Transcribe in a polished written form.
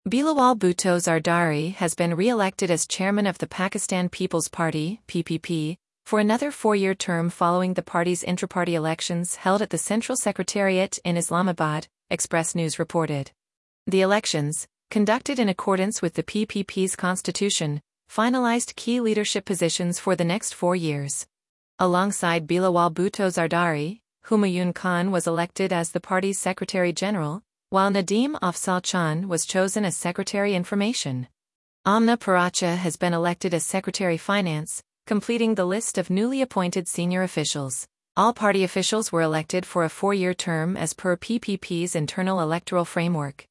Bilawal Bhutto Zardari has been re-elected as chairman of the Pakistan People's Party (PPP) for another four-year term following the party's intra-party elections held at the Central Secretariat in Islamabad, Express News reported. The elections, conducted in accordance with the PPP's constitution, finalized key leadership positions for the next 4 years. Alongside Bilawal Bhutto Zardari, Humayun Khan was elected as the party's Secretary-General, while Nadeem Afzal Chand was chosen as Secretary Information. Amna Paracha has been elected as Secretary Finance, completing the list of newly appointed senior officials. All party officials were elected for a 4-year term as per PPP's internal electoral framework.